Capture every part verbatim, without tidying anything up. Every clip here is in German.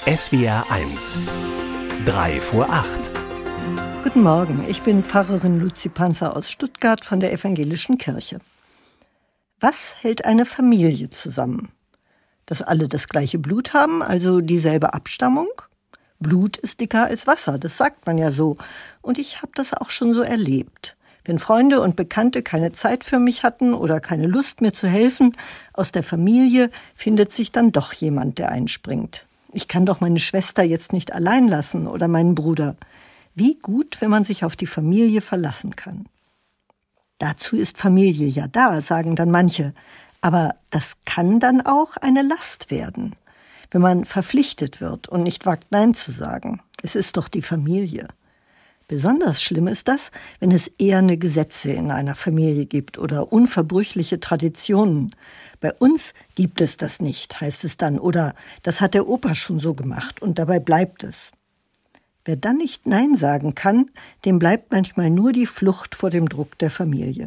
S W R eins. Drei vor acht. Guten Morgen, ich bin Pfarrerin Luzi Panzer aus Stuttgart von der Evangelischen Kirche. Was hält eine Familie zusammen? Dass alle das gleiche Blut haben, also dieselbe Abstammung? Blut ist dicker als Wasser, das sagt man ja so. Und ich habe das auch schon so erlebt. Wenn Freunde und Bekannte keine Zeit für mich hatten oder keine Lust, mir zu helfen, aus der Familie findet sich dann doch jemand, der einspringt. Ich kann doch meine Schwester jetzt nicht allein lassen oder meinen Bruder. Wie gut, wenn man sich auf die Familie verlassen kann. Dazu ist Familie ja da, sagen dann manche. Aber das kann dann auch eine Last werden, wenn man verpflichtet wird und nicht wagt, Nein zu sagen. Es ist doch die Familie. Besonders schlimm ist das, wenn es eherne Gesetze in einer Familie gibt oder unverbrüchliche Traditionen. Bei uns gibt es das nicht, heißt es dann. Oder das hat der Opa schon so gemacht und dabei bleibt es. Wer dann nicht Nein sagen kann, dem bleibt manchmal nur die Flucht vor dem Druck der Familie.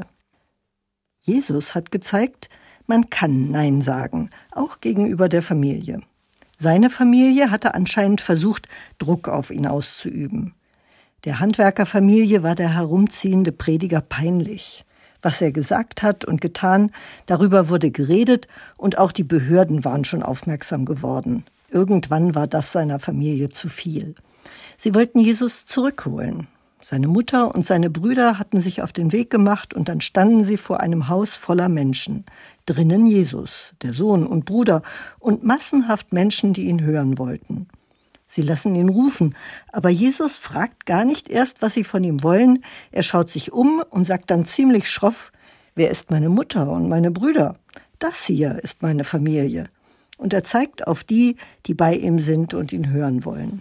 Jesus hat gezeigt, man kann Nein sagen, auch gegenüber der Familie. Seine Familie hatte anscheinend versucht, Druck auf ihn auszuüben. Der Handwerkerfamilie war der herumziehende Prediger peinlich. Was er gesagt hat und getan, darüber wurde geredet und auch die Behörden waren schon aufmerksam geworden. Irgendwann war das seiner Familie zu viel. Sie wollten Jesus zurückholen. Seine Mutter und seine Brüder hatten sich auf den Weg gemacht und dann standen sie vor einem Haus voller Menschen. Drinnen Jesus, der Sohn und Bruder und massenhaft Menschen, die ihn hören wollten. Sie lassen ihn rufen, aber Jesus fragt gar nicht erst, was sie von ihm wollen. Er schaut sich um und sagt dann ziemlich schroff: Wer ist meine Mutter und meine Brüder? Das hier ist meine Familie. Und er zeigt auf die, die bei ihm sind und ihn hören wollen.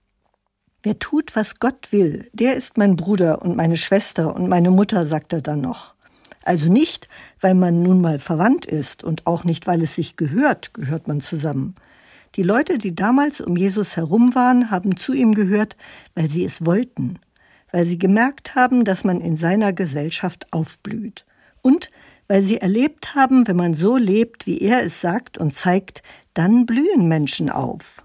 Wer tut, was Gott will, der ist mein Bruder und meine Schwester und meine Mutter, sagt er dann noch. Also nicht, weil man nun mal verwandt ist und auch nicht, weil es sich gehört, gehört man zusammen. Die Leute, die damals um Jesus herum waren, haben zu ihm gehört, weil sie es wollten, weil sie gemerkt haben, dass man in seiner Gesellschaft aufblüht und weil sie erlebt haben, wenn man so lebt, wie er es sagt und zeigt, dann blühen Menschen auf.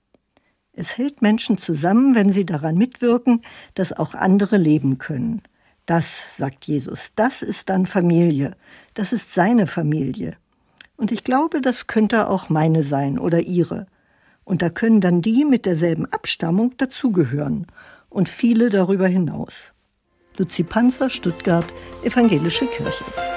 Es hält Menschen zusammen, wenn sie daran mitwirken, dass auch andere leben können. Das, sagt Jesus, das ist dann Familie, das ist seine Familie. Und ich glaube, das könnte auch meine sein oder ihre. Und da können dann die mit derselben Abstammung dazugehören und viele darüber hinaus. Luzi Panzer, Stuttgart, Evangelische Kirche.